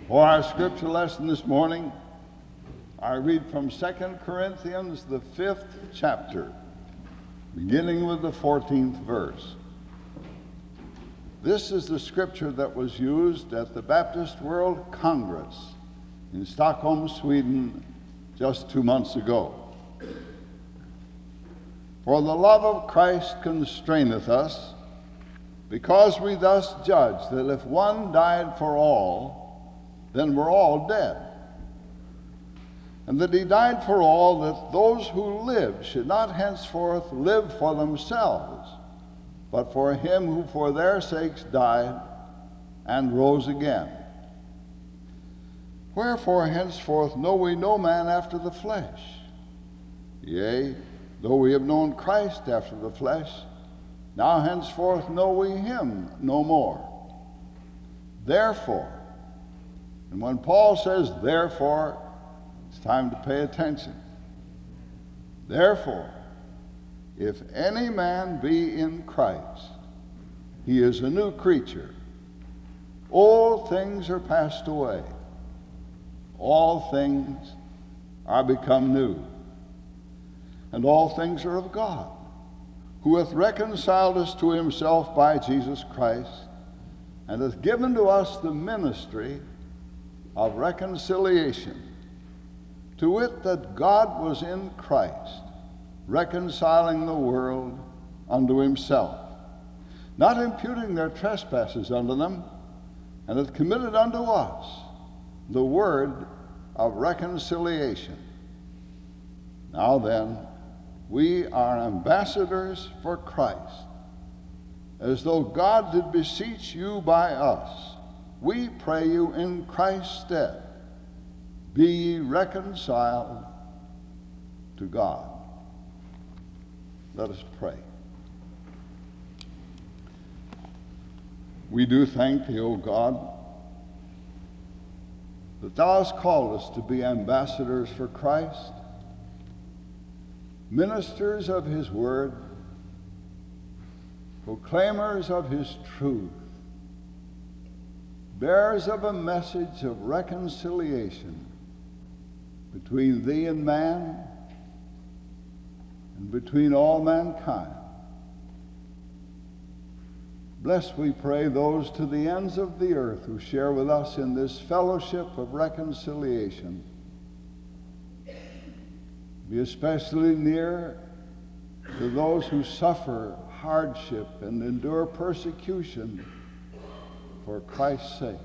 For our scripture lesson this morning, I read from 2 Corinthians, the 5th chapter, beginning with the 14th verse. This is the scripture that was used at the Baptist World Congress in Stockholm, Sweden, just 2 months ago. For the love of Christ constraineth us, because we thus judge that if one died for all, then we're all dead. And that he died for all, that those who live should not henceforth live for themselves, but for him who for their sakes died and rose again. Wherefore henceforth know we no man after the flesh. Yea, though we have known Christ after the flesh, now henceforth know we him no more. Therefore, and when Paul says therefore, it's time to pay attention. Therefore, if any man be in Christ, he is a new creature. All things are passed away. All things are become new. And all things are of God, who hath reconciled us to himself by Jesus Christ, and hath given to us the ministry of reconciliation, to wit, that God was in Christ, reconciling the world unto himself, not imputing their trespasses unto them, and hath committed unto us the word of reconciliation. Now then, we are ambassadors for Christ, as though God did beseech you by us. We pray you in Christ's stead, be ye reconciled to God. Let us pray. We do thank thee, O God, that thou hast called us to be ambassadors for Christ, ministers of his word, proclaimers of his truth, bearers of a message of reconciliation between thee and man, and between all mankind. Bless, we pray, those to the ends of the earth who share with us in this fellowship of reconciliation. Be especially near to those who suffer hardship and endure persecution for Christ's sake.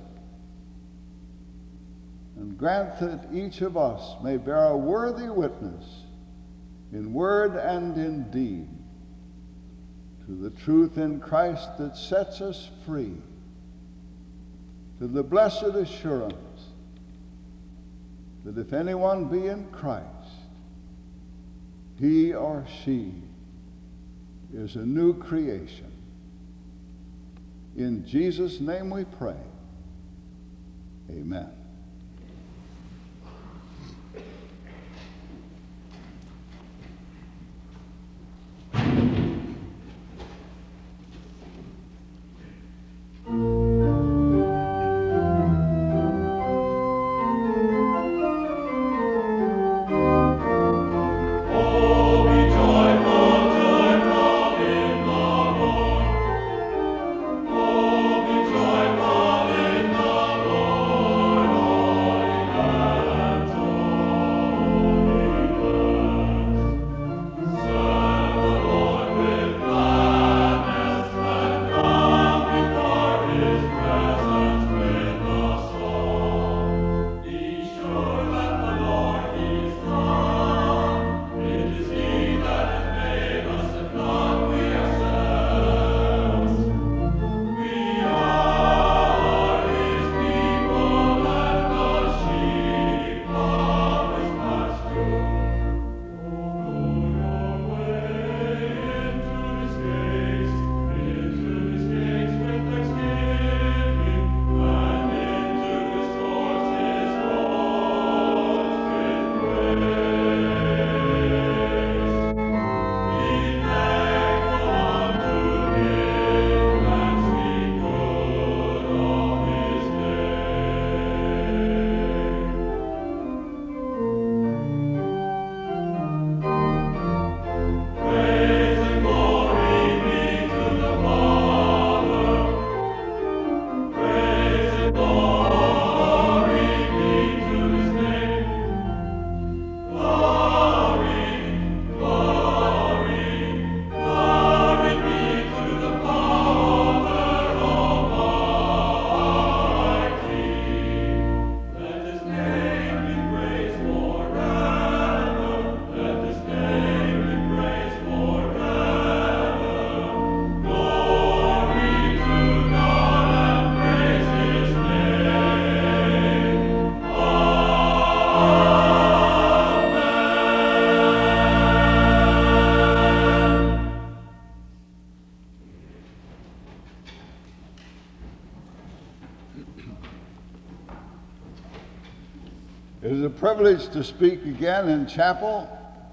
And grant that each of us may bear a worthy witness in word and in deed to the truth in Christ that sets us free, to the blessed assurance that if anyone be in Christ, he or she is a new creation. In Jesus' name we pray. Amen. Oh, be joyful in the Lord. It is a privilege to speak again in chapel.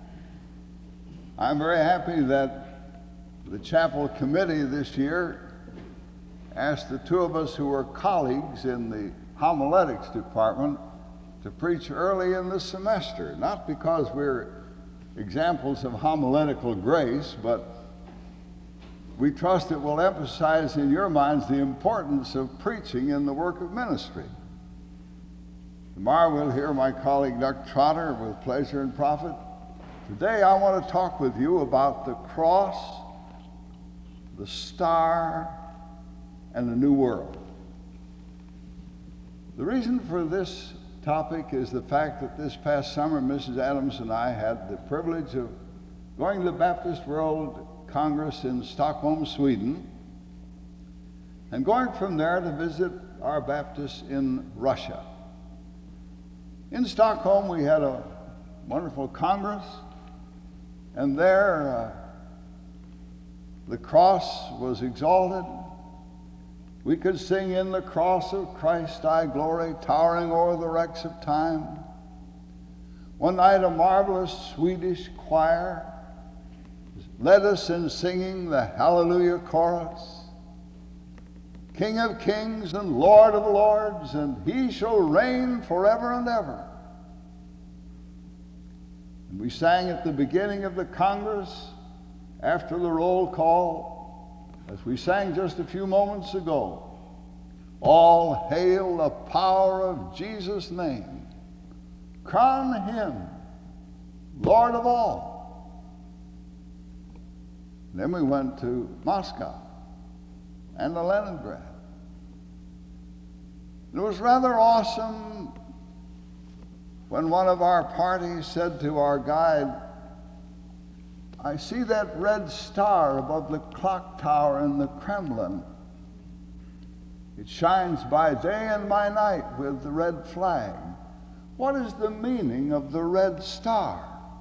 I'm very happy that the chapel committee this year asked the two of us who were colleagues in the homiletics department to preach early in the semester, not because we're examples of homiletical grace, but we trust it will emphasize in your minds the importance of preaching in the work of ministry. Tomorrow we'll hear my colleague Doug Trotter with Pleasure and Profit. Today I want to talk with you about the cross, the star, and the new world. The reason for this topic is the fact that this past summer Mrs. Adams and I had the privilege of going to the Baptist World Congress in Stockholm, Sweden, and going from there to visit our Baptists in Russia. In Stockholm, we had a wonderful Congress, and there the cross was exalted. We could sing "In the cross of Christ I glory, towering o'er the wrecks of time." One night a marvelous Swedish choir led us in singing the Hallelujah chorus. King of kings and Lord of lords, and he shall reign forever and ever. And we sang at the beginning of the Congress, after the roll call, as we sang just a few moments ago, "All hail the power of Jesus' name. Crown him Lord of all." And then we went to Moscow and to Leningrad. It was rather awesome when one of our party said to our guide, "I see that red star above the clock tower in the Kremlin. It shines by day and by night with the red flag. What is the meaning of the red star?"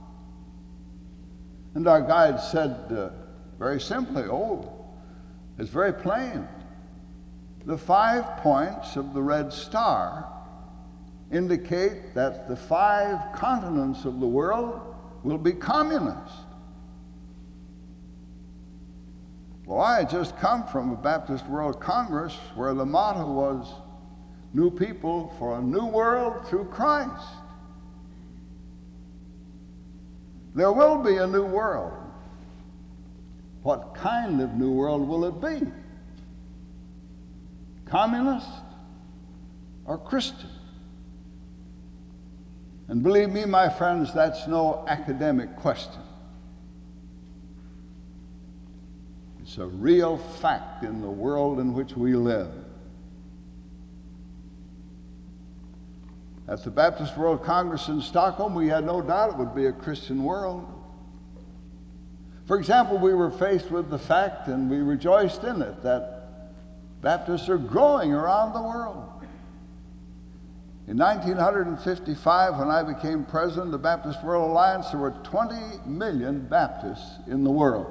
And our guide said very simply, "Oh, it's very plain. The 5 points of the red star indicate that the 5 continents of the world will be communist." Well, I had just come from a Baptist World Congress where the motto was "New people for a new world through Christ." There will be a new world. What kind of new world will it be? Communist or Christian? And believe me, my friends, that's no academic question. It's a real fact in the world in which we live. At the Baptist World Congress in Stockholm, we had no doubt it would be a Christian world. For example, we were faced with the fact, and we rejoiced in it, that Baptists are growing around the world. In 1955, when I became president of the Baptist World Alliance, there were 20 million Baptists in the world.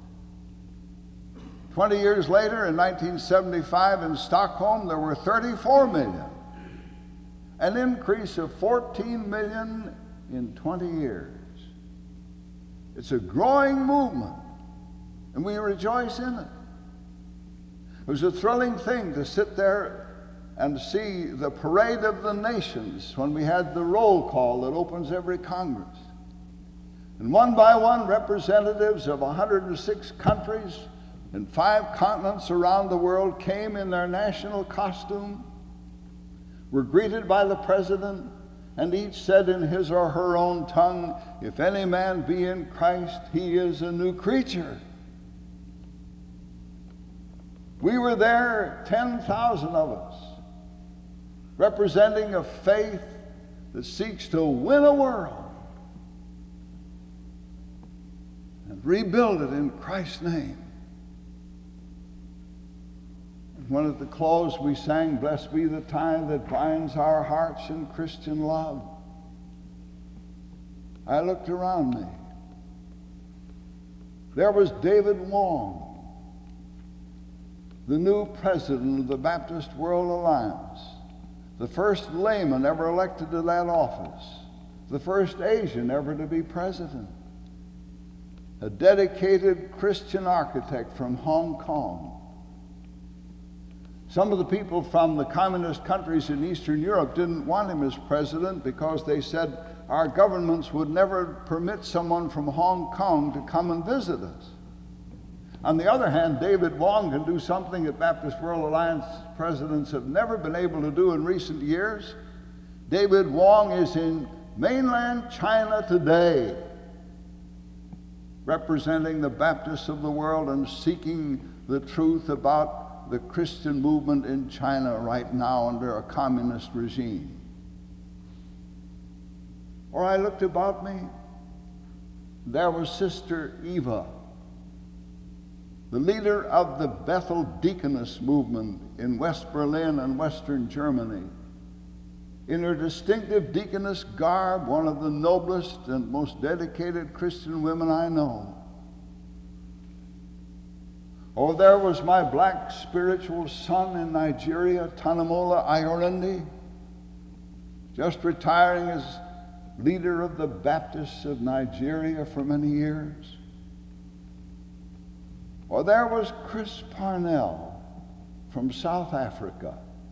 20 years later, in 1975, in Stockholm, there were 34 million, an increase of 14 million in 20 years. It's a growing movement, and we rejoice in it. It was a thrilling thing to sit there and see the parade of the nations when we had the roll call that opens every Congress. And one by one, representatives of 106 countries and 5 continents around the world came in their national costume, were greeted by the president, and each said in his or her own tongue, "If any man be in Christ, he is a new creature." We were there, 10,000 of us, representing a faith that seeks to win a world and rebuild it in Christ's name. And when at the close we sang, "Blessed be the tie that binds our hearts in Christian love," I looked around me. There was David Wong, the new president of the Baptist World Alliance, the first layman ever elected to that office, the first Asian ever to be president, a dedicated Christian architect from Hong Kong. Some of the people from the communist countries in Eastern Europe didn't want him as president because they said our governments would never permit someone from Hong Kong to come and visit us. On the other hand, David Wong can do something that Baptist World Alliance presidents have never been able to do in recent years. David Wong is in mainland China today, representing the Baptists of the world and seeking the truth about the Christian movement in China right now under a communist regime. Or I looked about me, there was Sister Eva, the leader of the Bethel Deaconess movement in West Berlin and Western Germany. In her distinctive deaconess garb, one of the noblest and most dedicated Christian women I know. Oh, there was my black spiritual son in Nigeria, Tanamola Ayorinde, just retiring as leader of the Baptists of Nigeria for many years. Or there was Chris Parnell from South Africa.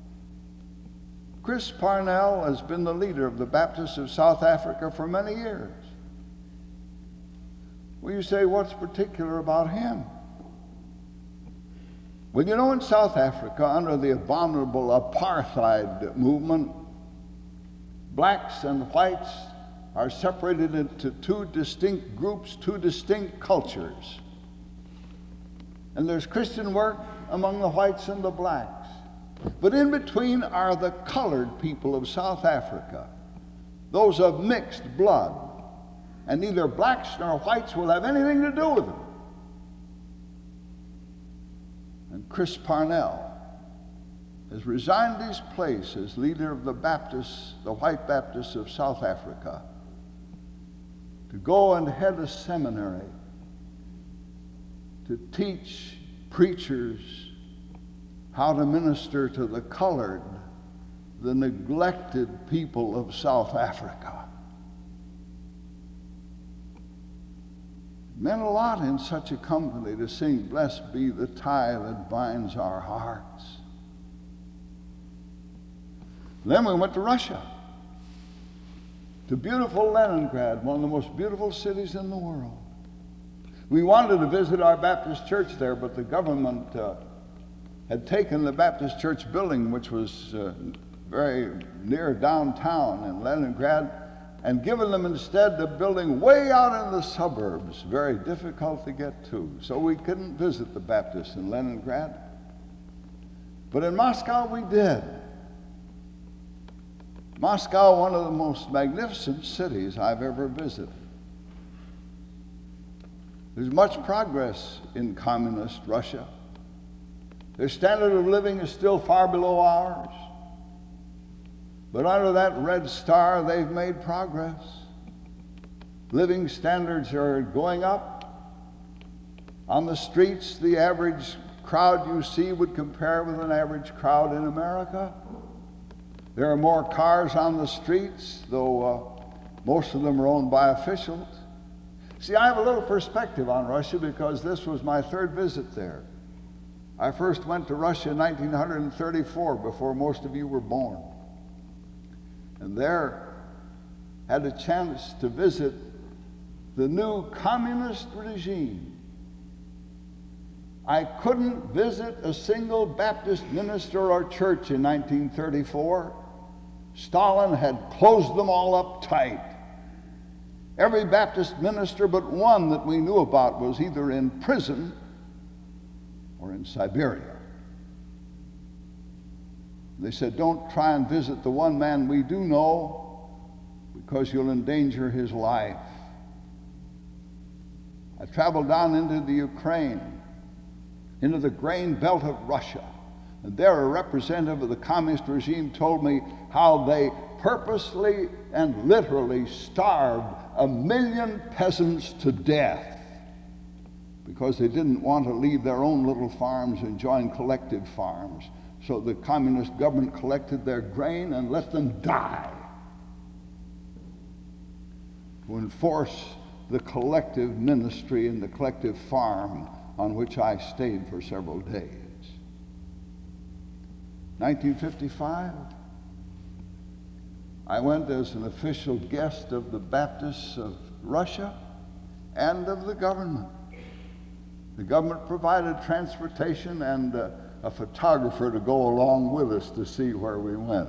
Chris Parnell has been the leader of the Baptists of South Africa for many years. Well, you say, what's particular about him? Well, you know, in South Africa, under the abominable apartheid movement, blacks and whites are separated into two distinct groups, two distinct cultures. And there's Christian work among the whites and the blacks. But in between are the colored people of South Africa, those of mixed blood. And neither blacks nor whites will have anything to do with them. And Chris Parnell has resigned his place as leader of the Baptists, the white Baptists of South Africa, to go and head a seminary to teach preachers how to minister to the colored, the neglected people of South Africa. It meant a lot in such a company to sing, "Blessed be the tie that binds our hearts." Then we went to Russia, to beautiful Leningrad, one of the most beautiful cities in the world. We wanted to visit our Baptist church there, but the government had taken the Baptist church building, which was very near downtown in Leningrad, and given them instead the building way out in the suburbs, very difficult to get to. So we couldn't visit the Baptists in Leningrad. But in Moscow we did. Moscow, one of the most magnificent cities I've ever visited. There's much progress in communist Russia. Their standard of living is still far below ours. But under that red star, they've made progress. Living standards are going up. On the streets, the average crowd you see would compare with an average crowd in America. There are more cars on the streets, though most of them are owned by officials. See, I have a little perspective on Russia because this was my third visit there. I first went to Russia in 1934, before most of you were born. And there had a chance to visit the new communist regime. I couldn't visit a single Baptist minister or church in 1934. Stalin had closed them all up tight. Every Baptist minister but one that we knew about was either in prison or in Siberia. They said, don't try and visit the one man we do know because you'll endanger his life. I traveled down into the Ukraine, into the grain belt of Russia, and there a representative of the communist regime told me how they purposely and literally starved 1 million peasants to death because they didn't want to leave their own little farms and join collective farms. So the communist government collected their grain and let them die to enforce the collective ministry and the collective farm on which I stayed for several days. 1955, I went as an official guest of the Baptists of Russia and of the government. The government provided transportation and a photographer to go along with us to see where we went.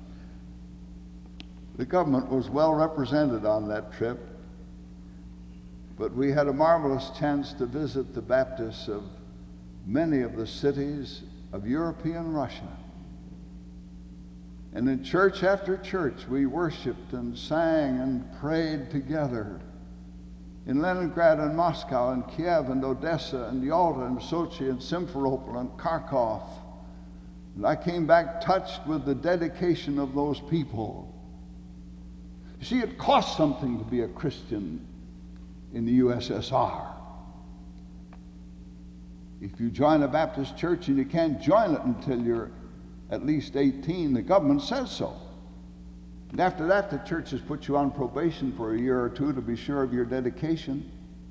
The government was well represented on that trip, but we had a marvelous chance to visit the Baptists of many of the cities of European Russia. And in church after church, we worshiped and sang and prayed together. In Leningrad and Moscow and Kiev and Odessa and Yalta and Sochi and Simferopol and Kharkov. And I came back touched with the dedication of those people. You see, it costs something to be a Christian in the USSR. If you join a Baptist church, and you can't join it until you're at least 18, the government says so. And after that, the churches put you on probation for a year or two to be sure of your dedication.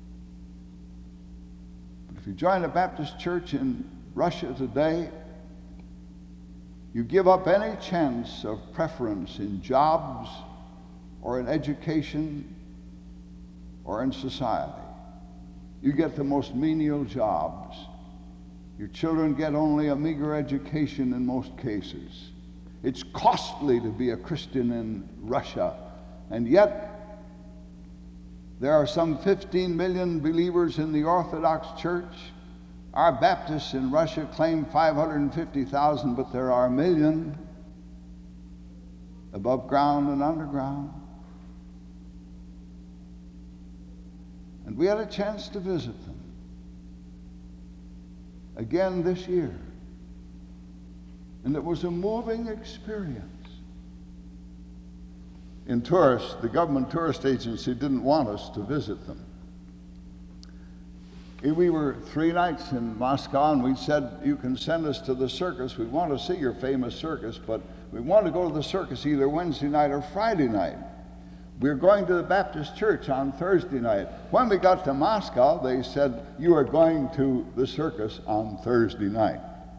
But if you join a Baptist church in Russia today, you give up any chance of preference in jobs or in education or in society. You get the most menial jobs. Your children get only a meager education in most cases. It's costly to be a Christian in Russia, and yet there are some 15 million believers in the Orthodox Church. Our Baptists in Russia claim 550,000, but there are 1 million above ground and underground. And we had a chance to visit them again this year. And it was a moving experience. In tourists, the government tourist agency didn't want us to visit them. We were 3 nights in Moscow, and we said, you can send us to the circus. We want to see your famous circus, but we want to go to the circus either Wednesday night or Friday night. We're going to the Baptist church on Thursday night. When we got to Moscow, they said, you are going to the circus on Thursday night.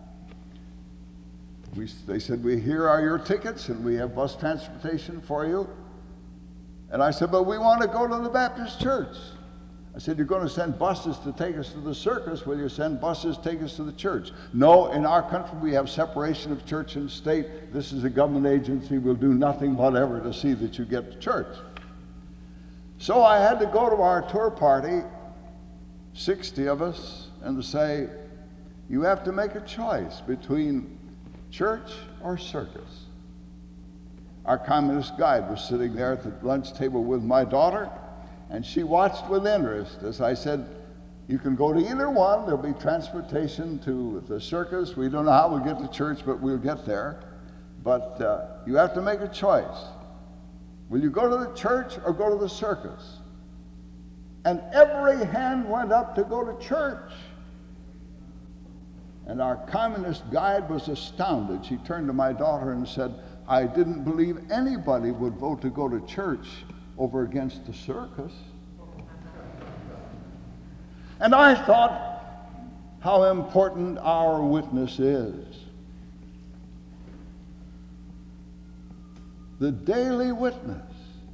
They said, here are your tickets, and we have bus transportation for you. And I said, but we want to go to the Baptist church. I said, you're going to send buses to take us to the circus. Will you send buses to take us to the church? No, in our country we have separation of church and state. This is a government agency. We'll do nothing whatever to see that you get to church. So I had to go to our tour party, 60 of us, and to say, you have to make a choice between church or circus. Our communist guide was sitting there at the lunch table with my daughter, and she watched with interest as I said, you can go to either one. There'll be transportation to the circus. We don't know how we'll get to church, but we'll get there. But you have to make a choice. Will you go to the church or go to the circus? And every hand went up to go to church. And our communist guide was astounded. She turned to my daughter and said, I didn't believe anybody would vote to go to church over against the circus. And I thought how important our witness is. The daily witness.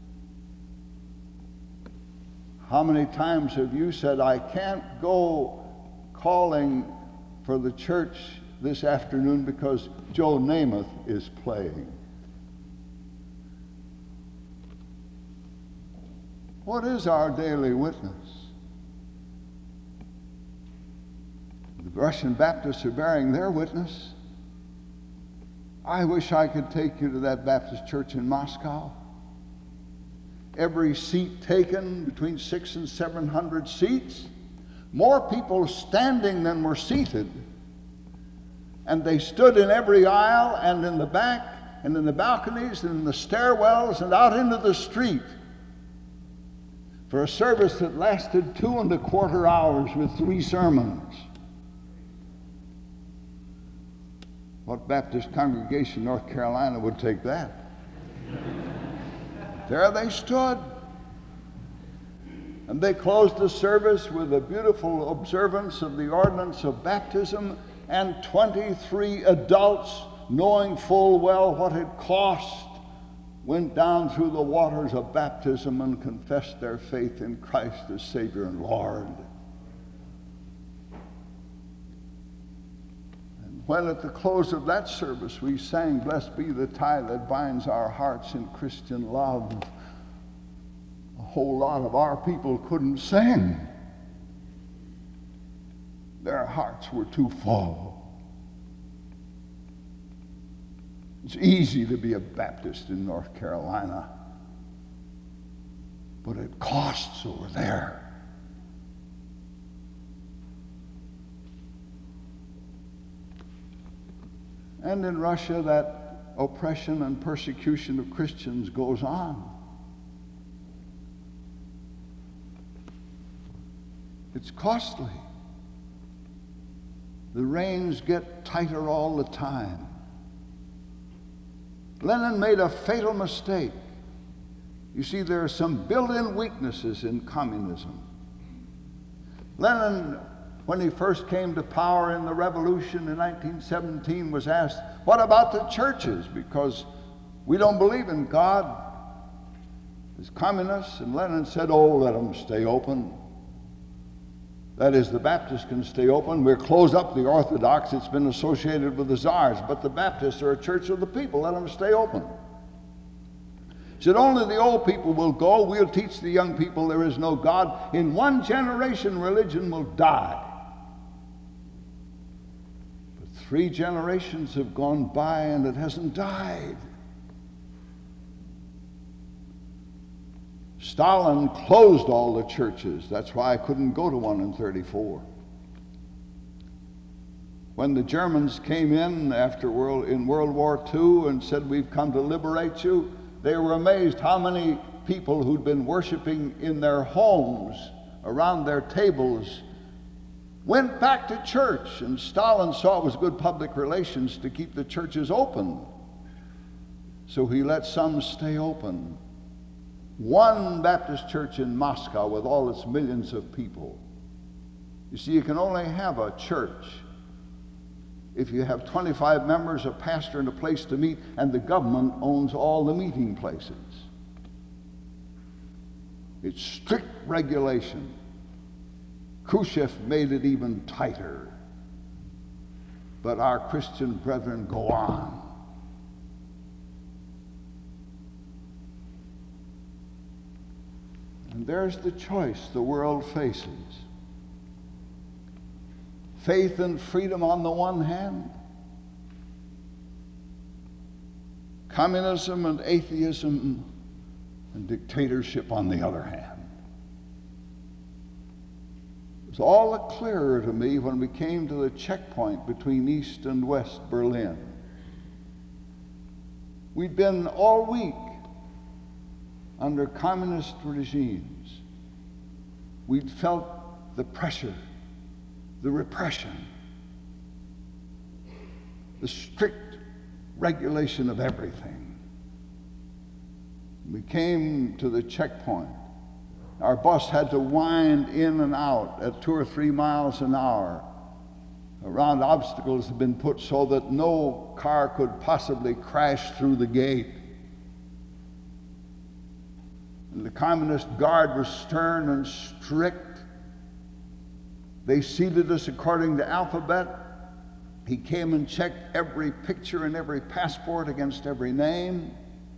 How many times have you said, I can't go calling for the church this afternoon because Joe Namath is playing? What is our daily witness? The Russian Baptists are bearing their witness. I wish I could take you to that Baptist church in Moscow. Every seat taken, between 600 and 700 seats. More people standing than were seated. And they stood in every aisle and in the back and in the balconies and in the stairwells and out into the street for a service that lasted 2¼ hours with 3 sermons. What Baptist congregation in North Carolina would take that? There they stood. And they closed the service with a beautiful observance of the ordinance of baptism, and 23 adults, knowing full well what it cost, went down through the waters of baptism and confessed their faith in Christ as Savior and Lord. And when at the close of that service we sang, "Blessed be the tie that binds our hearts in Christian love," a whole lot of our people couldn't sing. Their hearts were too full. It's easy to be a Baptist in North Carolina, but it costs over there. And in Russia, that oppression and persecution of Christians goes on. It's costly. The reins get tighter all the time. Lenin made a fatal mistake. You see, there are some built-in weaknesses in communism. Lenin, when he first came to power in the revolution in 1917, was asked, "What about the churches? Because we don't believe in God as communists." And Lenin said, "Oh, let them stay open. That is, the Baptists can stay open. We'll close up the Orthodox. It's been associated with the czars. But the Baptists are a church of the people. Let them stay open." He said, "Only the old people will go. We'll teach the young people there is no God. In one generation, religion will die." But 3 generations have gone by and it hasn't died. Stalin closed all the churches. That's why I couldn't go to one in 1934. When the Germans came in in World War II and said, "We've come to liberate you," they were amazed how many people who'd been worshiping in their homes around their tables went back to church. And Stalin saw it was good public relations to keep the churches open. So he let some stay open. One Baptist church in Moscow with all its millions of people. You see, you can only have a church if you have 25 members, a pastor, and a place to meet, and the government owns all the meeting places. It's strict regulation. Khrushchev made it even tighter. But our Christian brethren go on. And there's the choice the world faces. Faith and freedom on the one hand, communism and atheism and dictatorship on the other hand. It was all the clearer to me when we came to the checkpoint between East and West Berlin. We'd been all week under communist regimes. We'd felt the pressure, the repression, the strict regulation of everything. We came to the checkpoint. Our bus had to wind in and out at 2 or 3 miles an hour around obstacles had been put so that no car could possibly crash through the gate. And the communist guard was stern and strict. They seated us according to alphabet. He came and checked every picture and every passport against every name.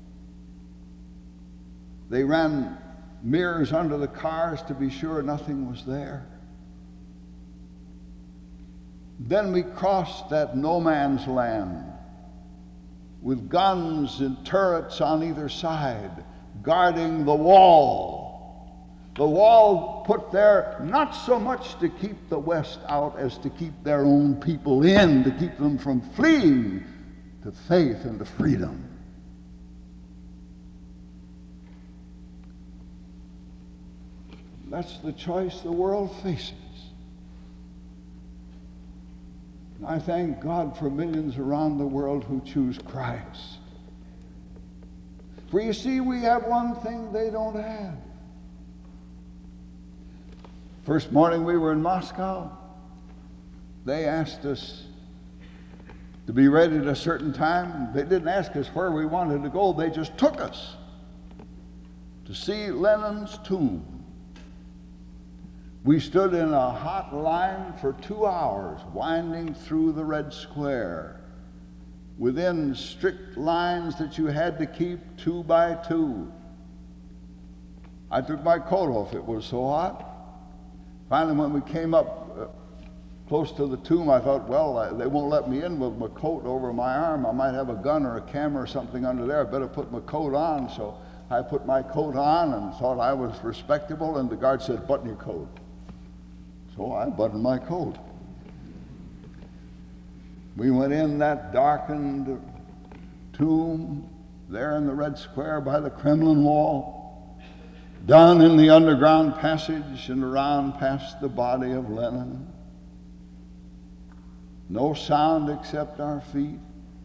They ran mirrors under the cars to be sure nothing was there. Then we crossed that no man's land with guns and turrets on either side, guarding the wall. The wall put there not so much to keep the West out as to keep their own people in, to keep them from fleeing to faith and to freedom. That's the choice the world faces. I thank God for millions around the world who choose Christ. For you see, we have one thing they don't have. First morning we were in Moscow, they asked us to be ready at a certain time. They didn't ask us where we wanted to go, they just took us to see Lenin's tomb. We stood in a hot line for 2 hours, winding through the Red Square, within strict lines that you had to keep 2 by 2. I took my coat off, it was so hot. Finally, when we came up close to the tomb, I thought, well, they won't let me in with my coat over my arm. I might have a gun or a camera or something under there. I better put my coat on. So I put my coat on and thought I was respectable, and the guard said, button your coat. So I buttoned my coat. We went in that darkened tomb there in the Red Square by the Kremlin wall, down in the underground passage and around past the body of Lenin. No sound except our feet.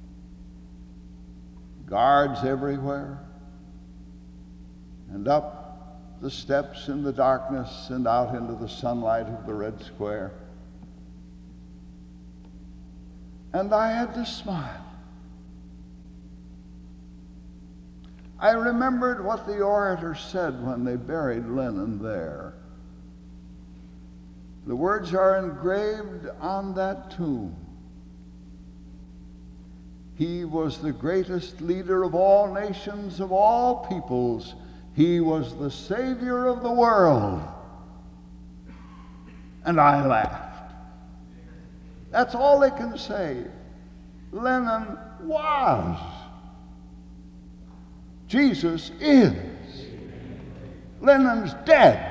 Guards everywhere. And up the steps in the darkness and out into the sunlight of the Red Square. And I had to smile. I remembered what the orator said when they buried Lenin there. The words are engraved on that tomb. He was the greatest leader of all nations, of all peoples. He was the Savior of the world. And I laughed. That's all they can say. Lenin was. Jesus is. Lenin's dead.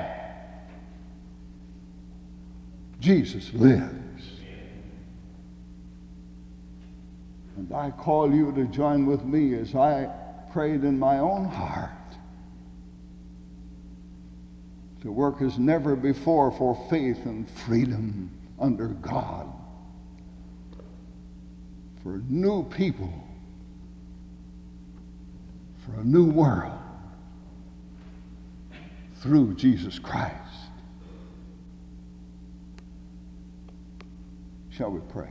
Jesus lives. And I call you to join with me as I prayed in my own heart to work as never before for faith and freedom under God, for new people, for a new world through Jesus Christ. Shall we pray?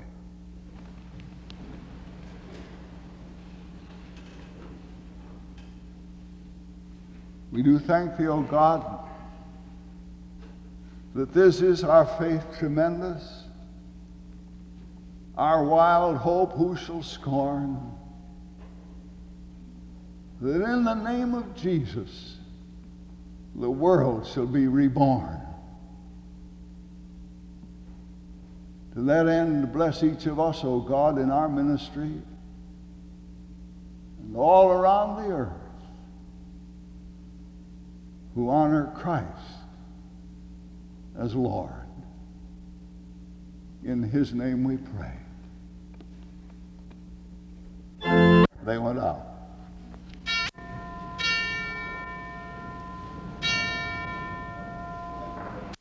We do thank thee, O God, that this is our faith tremendous, our wild hope who shall scorn, that in the name of Jesus the world shall be reborn. To that end, bless each of us, O God, in our ministry and all around the earth who honor Christ as Lord. In his name we pray. They went out.